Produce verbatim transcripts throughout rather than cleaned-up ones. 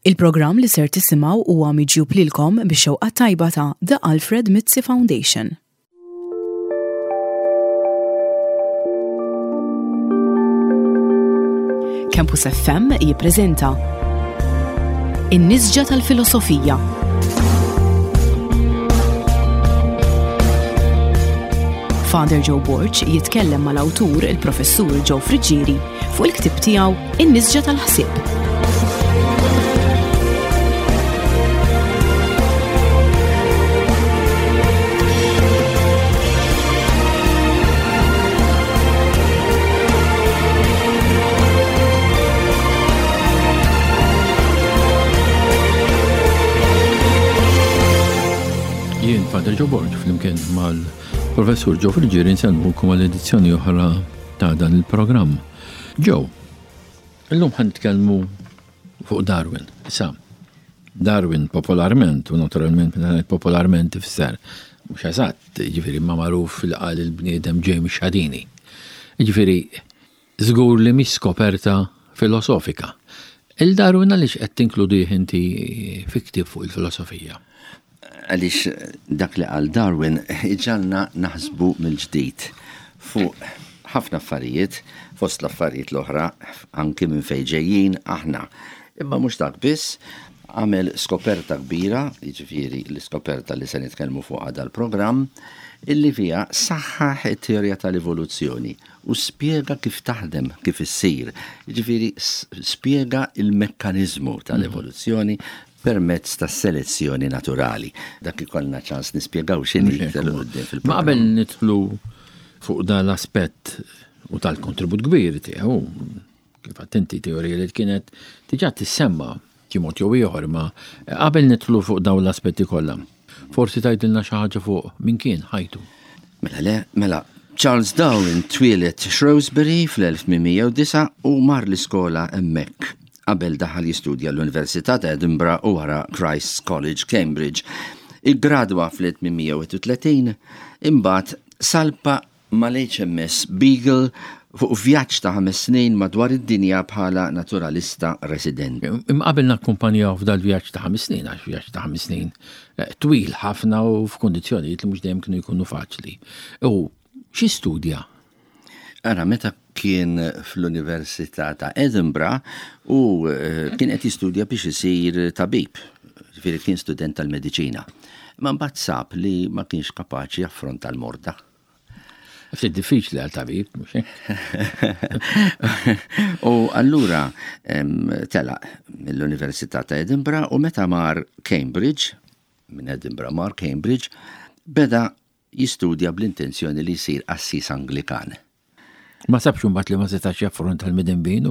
Il-programm li ser tisimgħu huwa miġjub lilkom bix-xewqa tajba ta' The Alfred Mizzi Foundation. Campus F M jippreżenta In-Nisġa tal-Filosofija. Father Joe Borch jitkellem mal-awtur il-professur Joe Friġġieri fuq il-ktieb tiegħu In-Nisġa tal-Ħsieb. Father Joe Borch flimkien mal-professur Joe Friġġieri nsellmukom għall-edizzjoni oħra ta' dan il-programm. Joe, illum ħan nitkellmu fuq Darwin. Issa, Darwin popolarment u naturalment popolarment ifisser mhux eżatt, jiġifieri ma magħruf fil-qal il-bniedem James Shadini. Jiġifieri żgur li mhix skoperta filosofika. Il-Darwin għaliex qed tinkludih inti fi ktieb fuq il-filosofija? Għalix dak li għal Darwin iġalna naħsbu mill-ġdid fuq ħafna affarijiet, fost l-affarijiet l-oħra, anki minn fejn ġejjin aħna. Imma mhux dak biss, għamel skoperta kbira, jiġifieri l-iskoperta li se nitkellmu fuqha dal-programm, illi fiha saħħaħ it-teorija tal-evoluzzjoni u spjega kif taħdem, kif issir. Jiġifieri spjega il-mekkaniżmu tal-evoluzzjoni permezz ta' selezzjoni naturali. Dak ikollna ċans nispjegaw x'inhi fil-programm. Ma qabel nidħlu fuq dan l-aspett u tal-kontribut kbir tiegħu, kif attenti teorija li kienet diġà tissemma kimot jew ieħor, ma qabel nidħlu fuq dawn l-aspetti kollha. Forsi tgħidilna xi ħaġa fuq min kien ħajtu. Mela le, mela Charles Darwin twieled Shrewsbury fl-elf tminmija u disa' u mar l-iskola hemmhekk. Qabel daħal jistudja l-Università ta' Edinburgh u wara Christ's College, Cambridge. Iggradwa fl-elf tminmija u wieħed u tletin, imbagħad salpa mal-H M S Beagle fuq vjaġġ ta' ħames snin madwar id-dinja bħala naturalista residenti. Imma qabel nakkumpanjaw f'dal vjaġġ ta' ħames snin, għax vjaġġ ta' ħames snin twil ħafna u f'kundizzjonijiet li mhux dejjem kienu jkunu faċli. U xi studja? Ara, meta kien fl-Università ta' Edinburgh u kien qed jistudja biex isir tabib, ġifieri kien student tal-mediċina. Ma mbagħad sab li ma kienx kapaċi jaffronta l-morda. Ftit diffiċli għal tabib, mhux hekk? U allura telaq mill-Università ta' Edinburgh u meta mar Cambridge, minn Edinburgh mar Cambridge, beda jistudja bl-intenzjoni li jsir assis Anglikan. Ma sabx imbagħad li ma setax jaffronta l-midinbin?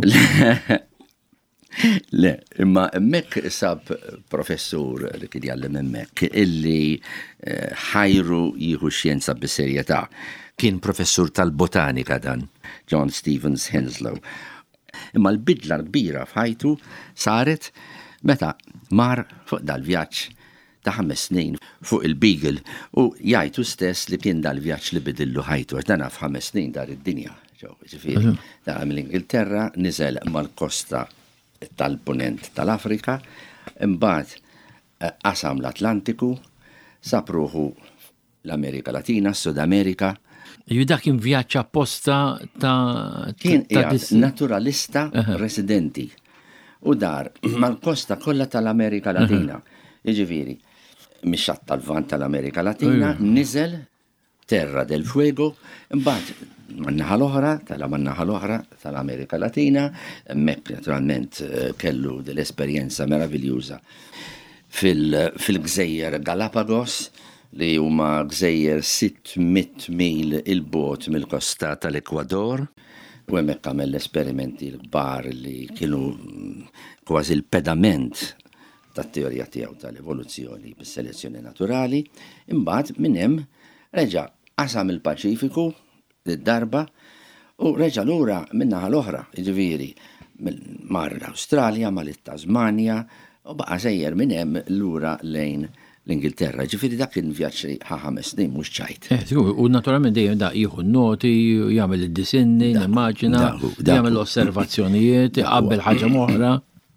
Le, imma hemmhekk sab professur li kien jgħallem hemmhekk illi ħajru jieħu xjenza bis-serjetà. Kien professur tal-botanika dan, John Stevens Henslow. Imma l-bidla kbira f'ħajtu saret meta mar fuq dal-vjaġġ ta' ħames snin fuq il-Beagle u jgħidu stess li kien dal-vjaġġ li bidillu ħajtu għax dan f'ħames snin dar id-dinja. Ġifieri, da' mill-Ingilterra niżel mal-kosta tal-punent tal-Afrika, imbagħad qasam l-Atlantiku, sapruħu l-Amerika Latina, Sud Amerika. Ju dak kien vjaġġ apposta ta' kien naturalista residenti u dar mal-kosta kollha tal-Amerika Latina. Jiġifieri, mix-xatt tal-vant tal-Amerika Latina, niżel Terra del Fuego, imbagħad man-naħa l-oħra, tal-man-naħa l-oħra tal-Amerika Latina, hemmhekk naturalment kellu dell-esperjenza meraviljuża fil-Gżejjer Galapagos li huma gżejjer sittmit mil il-bogħod mill-kosta tal-Ekwador u hemmhekk għamel l-esperimenti l-kbar li kienu kważi l-pedament tat-teorija tiegħu tal-evoluzzjoni bis-selezzjoni naturali. Imbagħad minn hemm reġa' qasam il-Paċifiku darba u reġa' lura min-naħa l-oħra, jiġifieri mar l-Awstralja, mal it-Tasmania u baqa' sejjer minn hemm lura lejn l-Ingilterra. Ġifieri dak kien vjaġġ ħames snin mhux ċajt. U naturalment dejjem da jieħu noti, jagħmel id-disinni, nimmaġina, jagħmel osservazzjonijiet, qabel ħaġa oħra.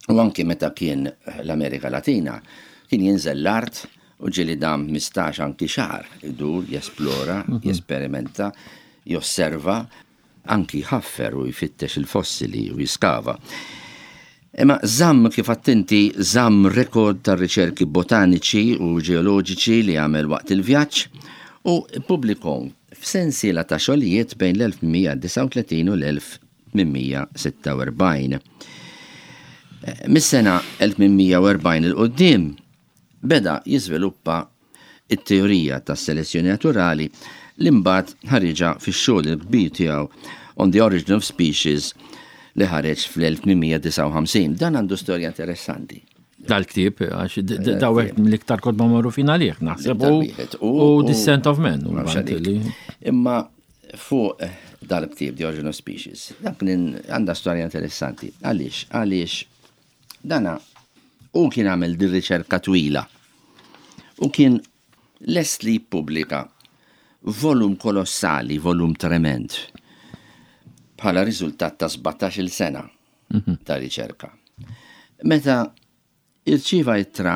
U anki meta kien l-Amerika Latina, kien jinżel l-art u ġili dam mistax anki xar, idur, jesplora, jesperimenta, josserva, anki ħaffer u jfittex il-fossili u jiskava. Imma żamm kif attinti żamm rekord tar riċerki botaniċi u ġeoloġiċi li għamel waqt il-vjaġġ u publikom f'sensiela ta' xogħlijiet bejn l-elf mija disa' u tletin u l-elf mija sitta u erbgħin. Mis-sena elf mija erbgħin il-qoddim beda jiżviluppa it-teorija tas-selezzjoni naturali li mbagħad ħariġa fix-xogħol il-kbir tiegħu On the Origin of Species li ħareġ fl-elf mija disa' u ħamsin. Dan għandu storja interessanti. Dal-ktib, għax dawek l-iktar kod ma marru finalieħ, naħseb, u Descent of Men. Imma fuq dal-ktib, The Origin of Species, dak għanda storja interessanti. Għaliex, għaliex, dana u kien għamel di riċerka twila u kien lest li pubblika volum kolossali, volum trement, bħala riżultat ta' sebgħax-il sena ta' riċerka. Meta irċiva ittra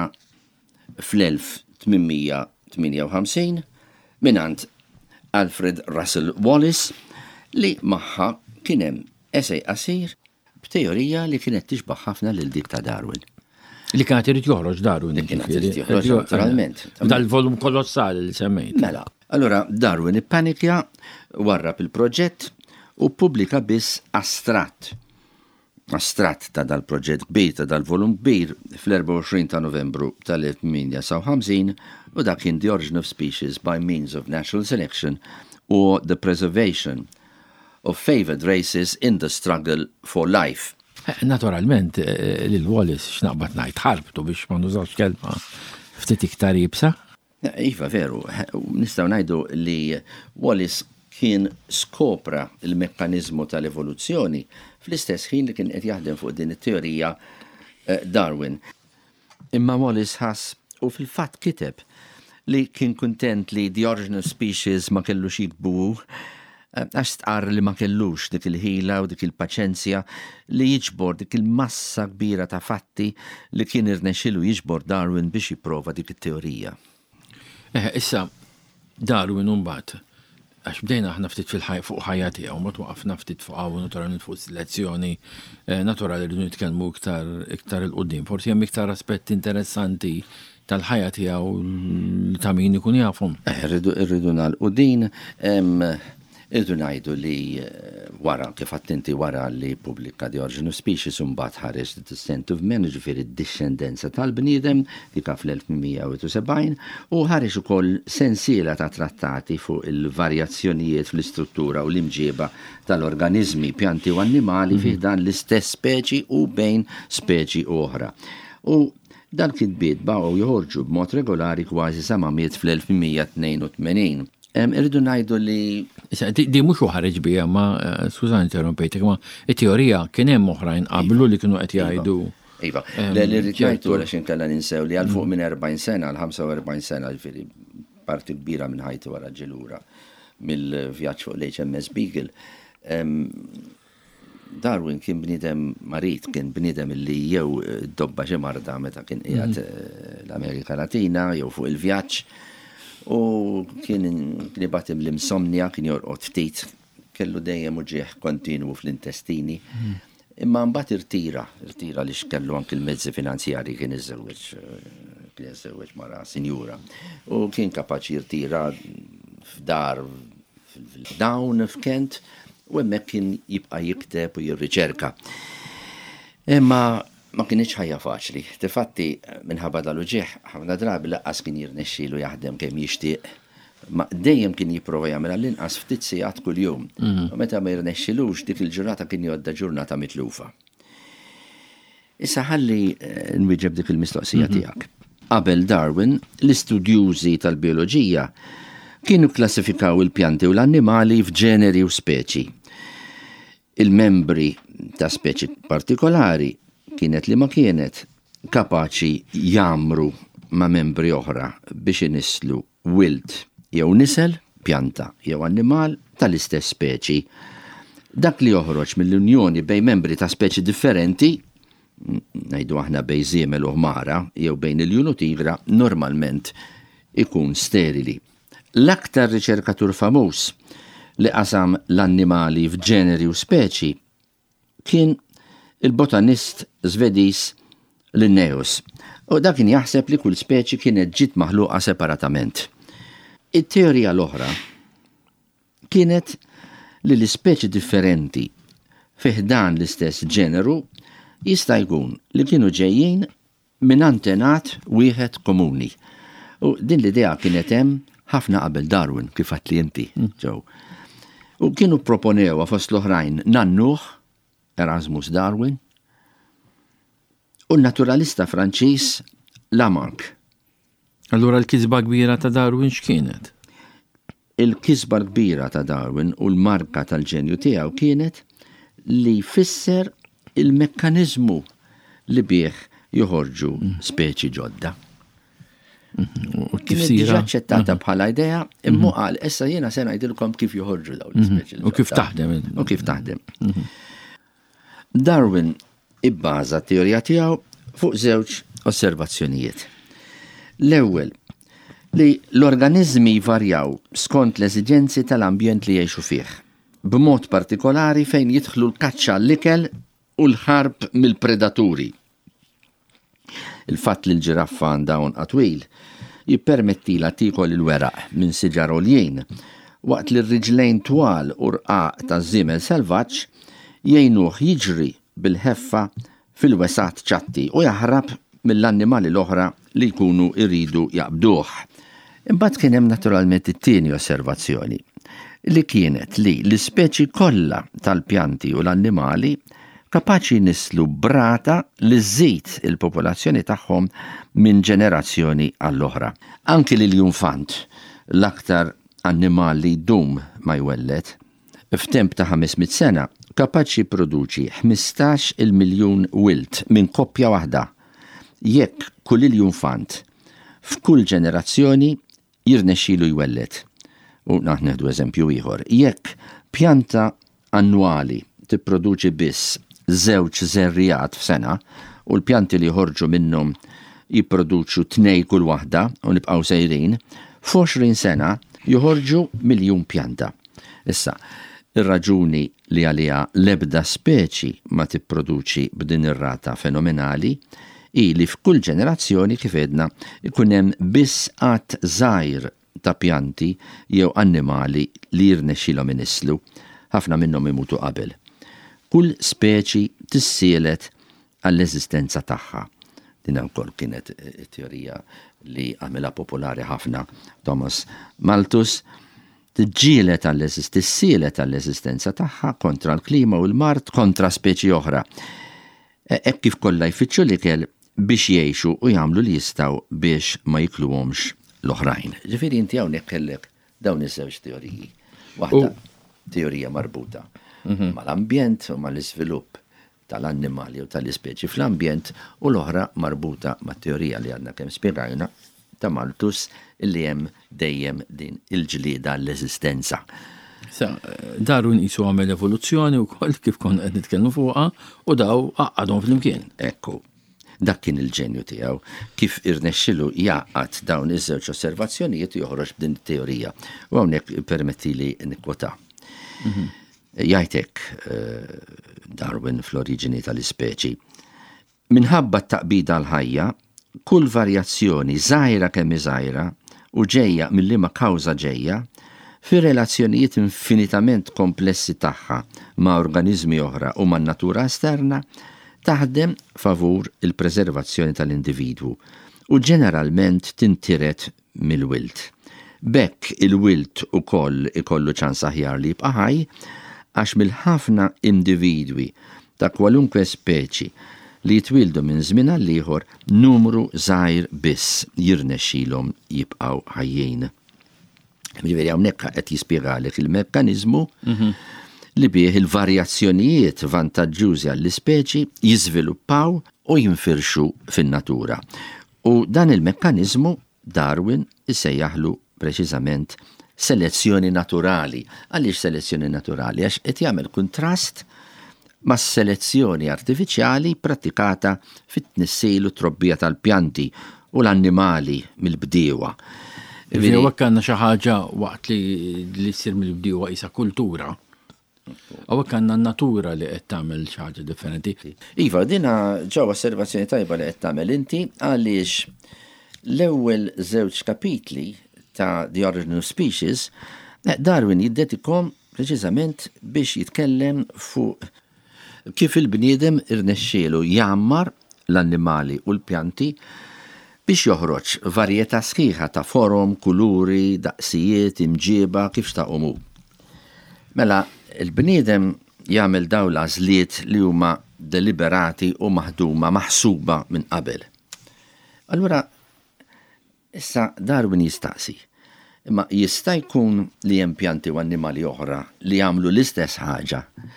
fl-elf tminmija tminja u ħamsin minant Alfred Russel Wallace li maħħa kienem essej qasir b'teorija li kienet tixbaħ ħafna lil dik ta' Darwin. Li kienet irid joħroġ Darwin. Li kienet irid joħroġ naturalment. Dal-volum kolossali li semmejt. Mela, allura Darwin ippanikja warrab il-proġett u pubblika biss astratt. Astratt ta' dal-proġett kbir ta' dal-volum kbir fl-erba' u għoxrin ta' Novembru tal-elf mija disa' u ħamsin u dak kien The Origin of Species by Means of Natural Selection or the Preservation of Favored Races in the Struggle for Life. Naturalment, lil Wallace x'naqbad ngħid ħarbtu biex ma nużawx kelma ftit iktar jibsa. Iva veru, nistgħu ngħidu li Wallace kien skopra il-mekkanizmu tal-evoluzzjoni fl-istess ħin li kien qed jaħdem fuq din it-teorija Darwin. Imma Wallace ħass u fil-fatt kiteb li kien kuntent li The Origin of Species ma kellux jikbu għax tqar li ma kellux dik il-ħila u dik il-paċenzja li jiġbor dik il-massa kbira ta' fatti li kien irnexxielu jiġbor Darwin biex jipprova dik it-teorija. Issa Darwin mbagħad għax bdejna aħna ftit fil-ħaj fuq ħajja tiegħu, ma twaqafna ftit fuq hawn naturalment fuq selezzjoni naturali li nitkellmu iktar iktar il-qudiem. Forsi hemm iktar aspetti interessanti tal-ħajja tiegħu ta' min ikun jafhom. Irridu nagħlqu din irridu ngħidu li wara kif attenti wara li pubblika The Origin of Species u mbagħad ħareġ The Descent of Men, ġifieri d-discendenza tal-bniedem dik fl-elf mija u sebgħin u ħareġ ukoll sensiela ta' trattati fuq il-varjazzjonijiet fl-istruttura u l-imġieba tal-organizmi, pjanti u annimali fih dan l-istess speċi u bejn speċi oħra. U dan kitbiet baqgħu joħorġu b'mod regolari kważi sa ma miet fl-elf mija tnejn u tmenin. Irridu ngħidu li di mhux ħareġ biha ma skużani interrompejtek ma t-teorija kien hemm oħrajn qablu li kienu qed jgħidu. Iva, li rrid ngħidu għax inkella ninsew li għal fuq minn erbgħin sena għal ħamsa u erbgħin sena ġifieri parti kbira minn ħajtu wara ġilura mill-vjaġġ fuq l-H M S Beagle. Darwin kien bniedem marit, kien bniedem li jew dobba xi marda meta kien qiegħed l-Amerika Latina jew fuq il-vjaġġ. U kien nibatim l-insomnia, kien jorqod ftit, kellu dejjem uġieħ kontinu fl-intestini. Imma mbagħad irtira, irtira li xkellu anke l-mezzi finanzjari kien iżewweġ kien iżewweġ mara sinjura. U kien kapaċi jirtira f'dar f'dawn f'Kent u hemmhekk kien jibqa' jikteb u jirriċerka. Imma ma kienx ħajja faċli. Tifatti minħabba dal-uġieħ ħafna drabi laqqas kien jirnexxielu jaħdem kemm jixtieq. Ma dejjem kien jipprova jagħmel għall-inqas ftit sigħat kuljum. U meta ma jirnexxilux dik il-ġurnata kien jgħodda ġurnata mitlufa. Issa ħalli nwieġeb dik il-mistoqsija tiegħek. Qabel Darwin, l-istudjużi tal-bioloġija kienu klassifikaw il-pjanti u l-annimali f'ġeneri u speċi. Il-membri ta' speċi partikolari kienet li ma kienet kapaċi jamru ma' membri oħra biex inislu wild jew nisel, pjanta jew annimal tal-istess speċi. Dak li joħroġ mill-unjoni bejn membri ta' speċi differenti ngħidu aħna bejn żiemel u ħmara jew bejn il-jun u tigra normalment ikun sterili. L-aktar riċerkatur famuż li qasam l-annimali f'ġeneri u speċi kien il-botanist Żvediż Linnaeus. U dak kien jaħseb li kull speċi kienet ġiet maħluqa separatament. It-teorija l-oħra kienet li l-ispeċi differenti fih dan l-istess ġeneru jista' jkun li kienu ġejjin minn antenat wieħed komuni. U din l-idea kienet hemm ħafna qabel Darwin kif għat li inti, ġew. U kienu proponew fost l-oħrajn nannuh Erasmus Darwin u l-naturalista Franċiż Lamarck. Allura l-kisba kbira ta' Darwin x'kienet? Il-kisba kbira ta' Darwin u l-marka tal-ġenju tiegħu kienet li jfisser il-mekkaniżmu li bih joħorġu speċi ġodda. Kif Kienet diġà aċċettata bħala idea, imma qal issa jiena se ngħidilkom kif joħorġu dawn l-ispeċi. U kif taħdem. U kif taħdem. Darwin ibbaża t-teorija tiegħu fuq żewġ osservazzjonijiet. L-ewwel li l-organizmi jvarjaw skont l-eżiġenzi tal-ambjent li jgħixu fih, b'mod partikolari fejn jidħlu l-kaċċa l-ikel u l-ħarb mill-predaturi. Il-fatt li l-ġiraffa għandha unqa twil jippermettila tikol il-weraq minn siġar oljien, waqt li r-riġlejn twal u rqaq taż-żiemel selvaġġ jgħinuh jiġri bil-ħeffa fil-wesat ċatti u jaħrab mill-annimali l-oħra li jkunu irridu jaqbduh. Imbagħad kien hemm naturalment it-tieni osservazzjoni li kienet li l-ispeċi kollha tal-pjanti u l-annimali kapaċi nislu brata li żżid il-popolazzjoni tagħhom minn ġenerazzjoni għall-oħra. Anki li l-junfant, l-aktar annimali dum ma jwellet, f'temp ta' ħamesmien sena kapaċi produċi ħmistax il-miljun wilt minn koppja waħda. Jekk kull il-junfant f'kull ġenerazzjoni jirnexxielu jwellet. U naħneħdu eżempju ieħor. Jekk pjanta annwali tipproduċi biss żewġ żerrijat f'sena u l-pjanti li jħorġu minnhom jipproduċu tnej kull waħda u nibqgħu sejrin, f'għoxrin sena joħorġu miljun pjanta. Issa, ir-raġuni li għaliha l-ebda speċi ma tipproduċi b'din ir-rata fenomenali i li f'kull ġenerazzjoni kif edna ikun hemm biss qatt żgħir ta' pjanti jew annimali li jirnexxilhom inislu, ħafna minnhom imutu qabel. Kull speċi tissielet għall-eżistenza tagħha. Din wkoll kienet teorija li għamilha popolari ħafna Thomas Malthus, tiġġielet għall-eżistenza għall-eżistenza tagħha kontra l-klima u l-mart kontra speċi oħra. Hekk kif kollha jfittxu l-ikel biex jgħixu u jagħmlu li jistgħu biex ma jikluhomx l-oħrajn. Ġifieri inti hawnhekk kellek dawn iż-żewġ teoriji. Waħda teorija marbuta mal-ambjent u mal-iżvilupp tal-annimali u tal-ispeċi fl-ambjent u l-oħra marbuta mat-teorija li għandna kemm spjegajna ta' Malthus illi hemm dejjem din il-ġlieda l-eżistenza. Sa, Darwin qisu għamel evoluzzjoni wkoll kif kon qed nitkellmu fuqha u daw għaqadhom flimkien. Ekku. Dak kien il-ġenju tiegħu kif irnexxilu jaqgħad dawn iż-żewġ osservazzjonijiet joħroġ b'din it-teorija. U hawnhekk permettili nikkwota. Jgħid hekk Darwin fl-oriġini tal-ispeċi. Minħabba t-taqbida l-ħajja, kull varjazzjoni żgħira kemm żgħira u ġejja mill-liema kawża ġejja fi relazzjonijiet infinitament komplessi tagħha ma' organizmi oħra u man-natura esterna taħdem favur il-preservazzjoni tal-individwu u ġeneralment tintiret mill-wilt. Bekk il-wilt ukoll ikollu ċans aħjar li jibqa' ħaj għax mill-ħafna individwi ta' kwalunkwe speċi li jitwildu minn żmien għal ieħor numru żgħir biss jirnexxilhom jibqgħu ħajjin. Ġifieri hawnhekk qed jispjegalek il-mekkaniżmu li bih il-varjazzjonijiet vantaġġużi għall-ispeċi jiżviluppaw u jinfirxu fin-natura. U dan il-mekkaniżmu Darwin isejjaħlu preċiżament selezzjoni naturali. Għaliex selezzjoni naturali? Għax qed jagħmel kuntrast ma' selezzjoni artifiċjali pratikata fit-tnissil u trobbija tal-pjanti u l-annimali mill-bdiewa. Bdiewa kanna xi ħaġa waqt li li ssir mill-bdiewa isa kultura. Aw kanna natura li qed tagħmel xi ħaġa differenti. Iva, dina ġew osservazzjoni tajba li qed tagħmel inti għaliex l-ewwel żewġ kapitli ta' The Origin of Species Darwin jiddedikom preċiżament biex jitkellem fuq kif il-bniedem irnexxielu jammar l-annimali u l-pjanti biex joħroġ varjetà sħiħa ta' forom, kuluri, daqsijiet, imġieba kif xtaqhom. Mela, il-bniedem jagħmel dawn l-għażliet li huma deliberati u maħduma maħsuba minn qabel. Allura, issa Darwin jistaqsi, imma jista' jkun li hemm pjanti u annimali oħra li jagħmlu l-istess ħaġa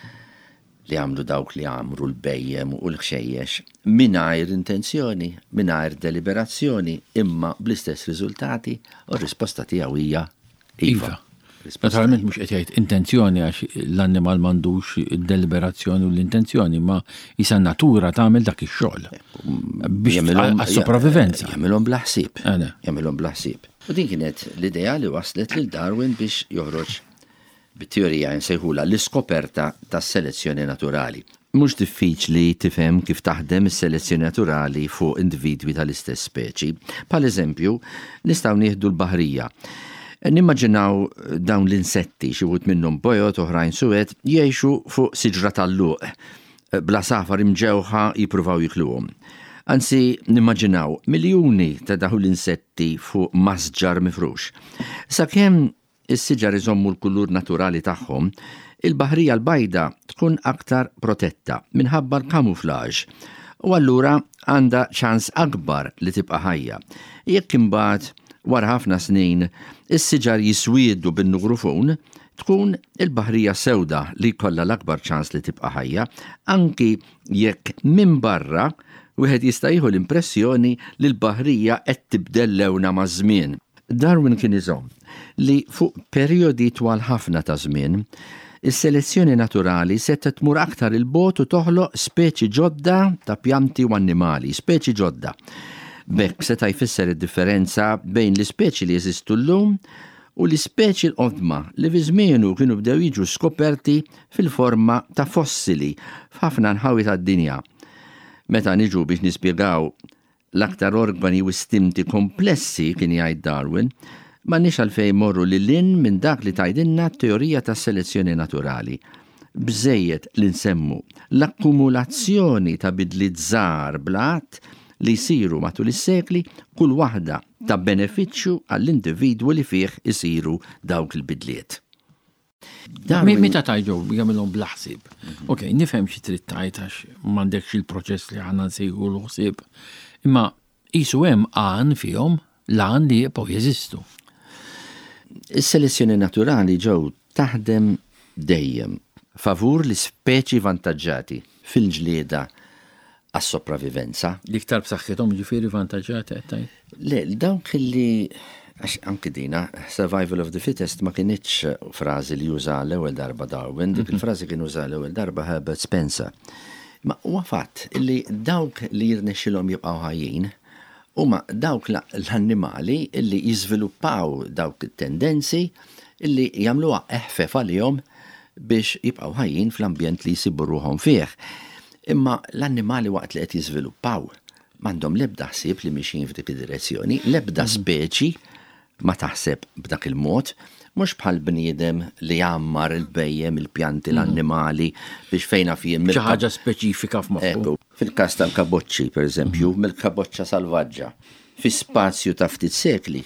li jagħmlu dawk li jagħmlu l-bejjem u l-ħxejjex mingħajr intenzjoni, mingħajr deliberazzjoni, imma bl-istess riżultati, u r-risposta tiegħu hija iva. Naturalment mhux qed jgħid intenzjoni għax l-annimal m'għandux id-deliberazzjoni u l-intenzjoni, ma isa natura tagħmel dak ix-xogħol. Biex għas-sopravivenza. Jagħmilhom bla ħsieb. Jagħmilhom bla ħsieb. U din kienet l-idea li waslet lil Darwin biex joħroġ bit-teorija nsejħula l-iskoperta tas-selezzjoni naturali. Mhux diffiċli tifhem kif taħdem is-selezzjoni naturali fuq individwi tal-istess speċi. Bħal eżempju, nistgħu nieħdu l-baħrija. Nimmaġinaw dawn l-insetti xi wħud minnhom bojot oħrajn suwed jgħixu fuq siġra tal-luq. Bla safar imġewħa jippruvaw jikluhom. Anzi, nimmaġinaw miljuni ta' dawn l-insetti fuq masġar mifrux. Sakemm is-siġar iżommu l-kulur naturali tagħhom, il-baħrija l-bajda tkun aktar protetta minħabba l-kamuflaġġ. U allura għandha ċans akbar li tibqa' ħajja. Jekk imbagħad wara ħafna snin is-siġar jiswiedu bin-nugrufun, tkun il-baħrija sewda li jkollha l-akbar ċans li tibqa' ħajja, anki jekk minn barra wieħed jista' jieħu l-impressjoni li l-baħrija qed tibdel lewna maż-żmien. Darwin kien iżomm li fuq perjodi twal ħafna ta' żmien is-selezzjoni naturali seta tmur aktar il-bogħod u toħloq speċi ġodda ta' pjanti u annimali, speċi ġodda. Bekk seta' jfisser id-differenza bejn l-ispeċi li jeżistu llum u l-ispeċi l-qodma li fi żmienu kienu bdew jiġu skoperti fil-forma ta' fossili f'ħafna nħawi tad-dinja. Meta niġu biex nispjegaw l-aktar organi u stimti komplessi kien jgħid Darwin, m'għandniex għalfejn morru lil-lin minn dak li tgħidilna t-teorija tas-selezzjoni naturali. Bżejjed li nsemmu l-akkumulazzjoni ta' bidliet żgħar blat li jsiru matul is-sekli kull waħda ta' benefiċċju għall-individwu li fih isiru dawk il-bidliet. Meta tajġu jagħmilhom bla ħsieb. Okej, nifhem xi trid tgħid għax m'għandekx il-proċess li aħna nsejħu l-ħsieb. Imma qisu hemm għan fihom l-għan li jibqgħu jeżistu. Is-selezzjoni naturali ġew taħdem dejjem favur l-ispeċi vantaġġati fil-ġlieda għas-sopravivenza. L-iktar b'saħħithom ġifieri vantaġġati qed tgħid? Le, dawk li għax anke dina survival of the fittest ma kienitx frażi li juża l-ewwel darba Darwin, dik il-frażi kien uża l-ewwel darba Herbert Spencer. Ma huwa fatt li dawk li jirnexxilhom jibqgħu ħajjin huma dawk l-annimali li jiżviluppaw dawk it-tendenzi li jagħmluha eħfef għalihom biex jibqgħu ħajjin fl-ambjent li jsibu ruħhom fih. Imma l-annimali waqt li qed jiżviluppaw m'għandhom l-ebda ħsieb li mixin f'dik id-direzzjoni, l-ebda speċi ma taħseb b'dak il-mod, mhux bħal bniedem li jammar il-bejjem, il-pjanti, l-annimali biex fejna fihom xi ħaġa speċifika f'moħħu. Fil-każ tal-kaboċċi, pereżempju, mill-kaboċċa salvaġġa fi spazju ta' ftit sekli,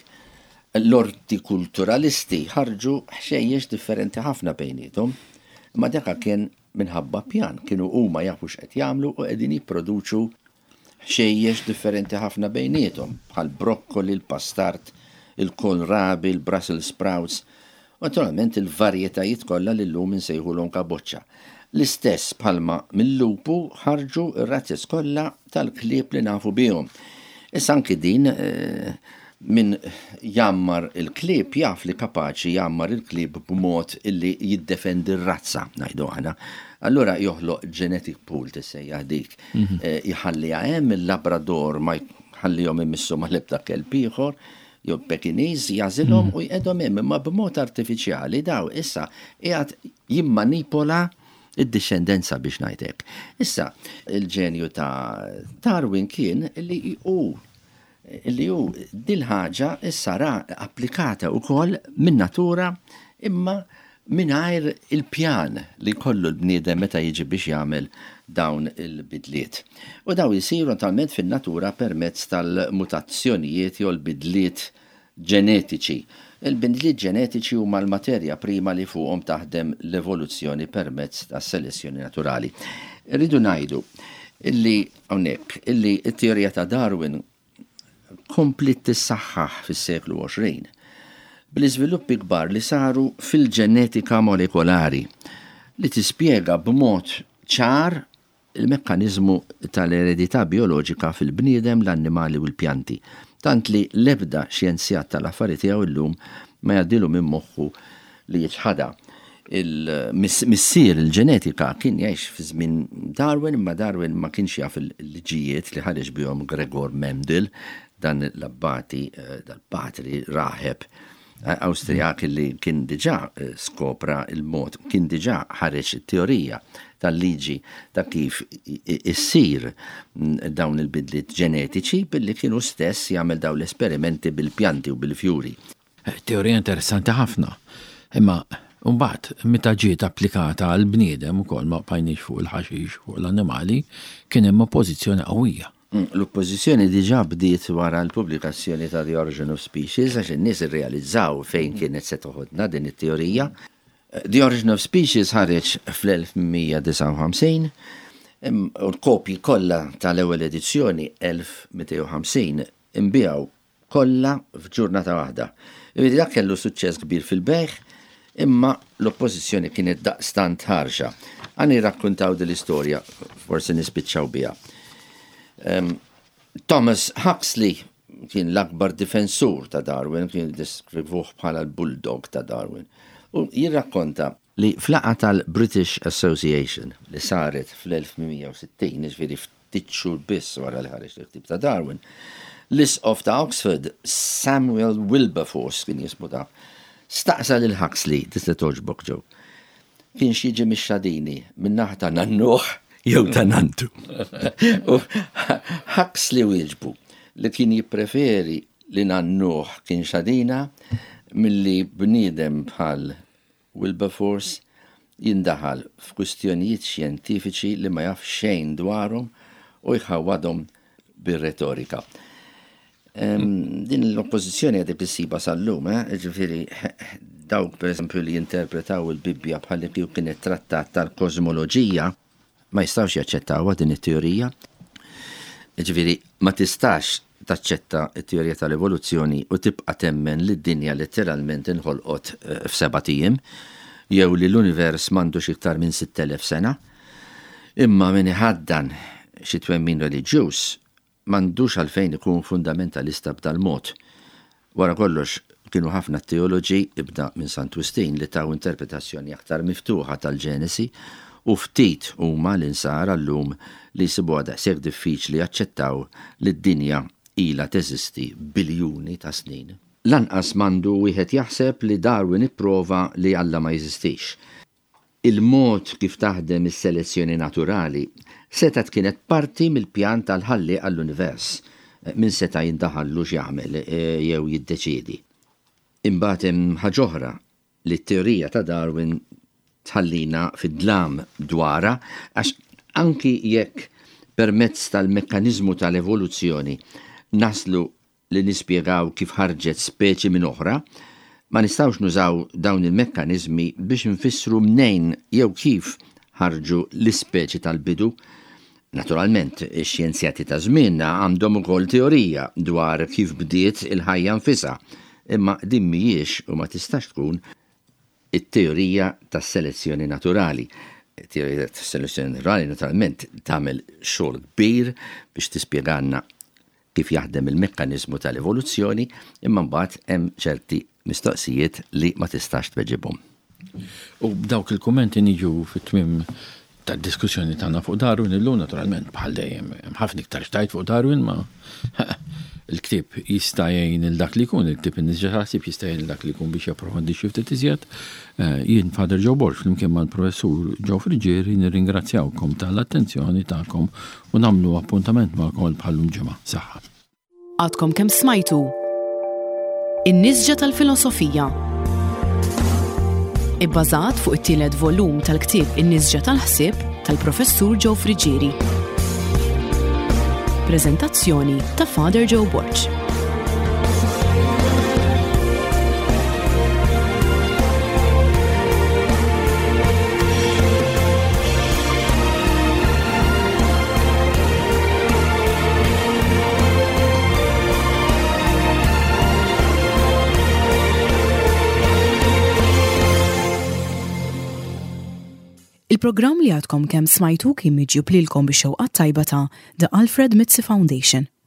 l-ortikulturalisti ħarġu ħxejjex differenti ħafna bejniethom, imma dak kien minħabba pjan, kienu huma jafu x'qed jagħmlu u qegħdin jipproduċu ħxejjex differenti ħafna bejniethom, bħal brokkoli, il-pastart, il-kohlrabi, il-Brussels sprouts, u naturalment il-varjetajiet kollha li llum insejħulhom kaboċċa. L-istess bħalma mill-lupu ħarġu r-razzes kollha tal-klieb li nafu bihom. Issa anki din min jammar il-klib jaf li kapaċi jammar il-klib b'mod illi jiddefendi r-razza, ngħidu aħna. Allura joħloq genetic pool tissejjaħ dik. Jħallija hemm il-Labrador ma jħallihom immissu ma l-ebda kelb ieħor, jew Pekiniż jażilhom u jqedhom hemm imma b'mod artifiċjali daw issa qiegħed jimmanipola id-discendenza biex ngħidlek. Issa il-ġenju ta' Darwin kien li hu li hu dil-ħaġa issa ra applikata wkoll min-natura imma mingħajr il-pjan li kollu l-bniedem meta jiġi biex jagħmel dawn il-bidliet. U daw jisiru talment fin-natura permezz tal-mutazzjonijiet jew l-bidliet ġenetiċi. Il-bidliet ġenetiċi huma l-materja prima li fuqhom taħdem l-evoluzzjoni permezz tas-selezzjoni naturali. Rridu ngħidu illi hawnhekk illi t-teorija ta' Darwin komplit tissaħħaħ fis-seklu għoxrin bl-iżviluppi kbar li saru fil-ġenetika molekolari li tispjega b'mod ċar il-mekkaniżmu tal-eredità bioloġika fil-bniedem, l-annimali u l-pjanti. Tant li l-ebda xjenzjat tal-affarijiet tiegħu illum ma jgħaddilu minn moħħu li jiġħada. Il-missier il-ġenetika kien jgħix fi żmien Darwin, imma Darwin ma kienx jaf il-liġijiet li ħareġ bihom Gregor Mendel, dan l-abbati, dal-patri raħeb Awstrijak li kien diġà skopra il-mod, kien diġà ħareġ it-teorija tal-liġi ta' kif issir dawn il-bidliet ġenetiċi billi kienu stess jagħmel dawn l-esperimenti bil-pjanti u bil-fjuri. Teorija interessanti ħafna, imma mbagħad meta ġiet applikata għal bniedem ukoll ma bqajniex fuq il-ħaxix fuq l-annimali kien hemm oppożizzjoni qawwija. L-oppożizzjoni diġà bdiet wara l-pubblikazzjoni ta' The Origin of Species għax in-nies irrealizzaw fejn kienet se toħodna din it-teorija. The Origin of Species ħareġ fl-elf mija disa' u ħamsin u l-kopji kollha tal-ewwel edizzjoni elf mitej u ħamsin imbiegħu kollha f'ġurnata waħda. Ivedi dak kellu suċċess kbir fil-bejħ, imma l-oppożizzjoni kienet daqstant ħarxa. Għani rakkuntaw dil-istorja, forsi nispiċċaw biha. Um, Thomas Huxley kien l-akbar difensur ta' Darwin, kien deskrivuh bħala l-bulldog ta' Darwin. U jirrakkonta li flaqa tal-British Association li saret fl-elf mija u sittin, ġifieri ftit xhur biss wara li ħareġ il-ktib ta' Darwin, l-isqof ta' Oxford, Samuel Wilberforce kien jismu ta' staqsa lil Huxley, tista' toġbok ġew. Kien xieġi mix-xadini minn naħa ta' Nannuh jew ta' Nantu. U Huxley wieġbu li kien jippreferi li Nannuh kien xadina milli bniedem bħal Wilberforce jindaħal f'kwistjonijiet xjentifiċi li ma jaf xejn dwarhom u jħawwadhom bir-retorika. Um, din l-oppożizzjoni għadek issiba sal-lum, eh? Ġifieri dawk pereżempju li jinterpretaw il-Bibbja bħal li kienet trattat tal-kozmoloġija ma jistawx jaċċettawha din it-teorija. Ġifieri ma tistax taċċetta t-teorija tal-evoluzzjoni u tibqa' temmen li d-dinja letteralment inħolqot f'seba' tiem jew li l-univers m'għandux iktar minn sitt elef sena. Imma min iħaddan xi twemmin reliġjuż m'għandux għalfejn ikun fundamentalista b'dal mod. Wara kollox kienu ħafna teoloġi ibda minn Sant'Ustin li taw interpretazzjoni aktar miftuħa tal-Ġenesi u ftit huma l-insar għallum li jsibuha daqshekk diffiċli jaċċettaw li d-dinja ilha teżisti biljuni ta' snin. Lanqas m'għandu wieħed jaħseb li Darwin ipprova li Alla ma jeżistix. Il-mod kif taħdem is-selezzjoni naturali seta' kienet parti mill-pjan tal-ħalli għall-univers min seta' jindaħallu x'jagħmel jew jiddeċiedi. Imbagħad hemm ħaġa oħra li t-teorija ta' Darwin tħallina fid-dlam dwara għax anki jekk permezz tal-mekkaniżmu tal-evoluzzjoni naslu li nispjegaw kif ħarġet speċi minn oħra, ma nistgħux nużaw dawn il-mekkaniżmi biex nfissru mnejn jew kif ħarġu l-ispeċi tal-bidu. Naturalment, ix-xjenzjati ta' żmienna għandhom ukoll teorija dwar kif bdiet il-ħajja nfisha, imma din mhijiex u ma tistax tkun it-teorija tas-selezzjoni naturali. It-teorija tas-selezzjoni naturali naturalment tagħmel xogħol kbir biex tispjegalna kif jaħdem il-mekkaniżmu tal-evoluzzjoni, imma mbagħad hemm ċerti mistoqsijiet li ma tistax tweġibhom. U b'dawk il-kummenti niġu fit-tmiem tad-diskussjoni tagħna fuq Darwin illum naturalment bħal dejjem hemm ħafna iktar xtajt fuq Darwin ma il-ktieb jista' jgħin il dak li jkun, il-ktieb in-nies ħasib jista' jgħin dak li jkun biex japprofondix xi ftit iżjed. Jien Father Joe Borg flimkien mal-Professur Joe Frigieri nirringrazzjawkom tal-attenzjoni tagħkom u nagħmlu appuntament magħkom bħallum ġimgħa. Saħħa. Għadkom kemm smajtu In-Nisġa tal-Filosofija. Ibbażat fuq it-tielet volum tal-ktieb In-Nisġa tal-Ħsieb tal-Professur Joe Frigieri. Preżentazzjoni ta' Father Joe Borg. Il-programm li għadkom kemm smajtu kien miġjub lilkom bix-xewqat tajba ta' The Alfred Mitzi Foundation.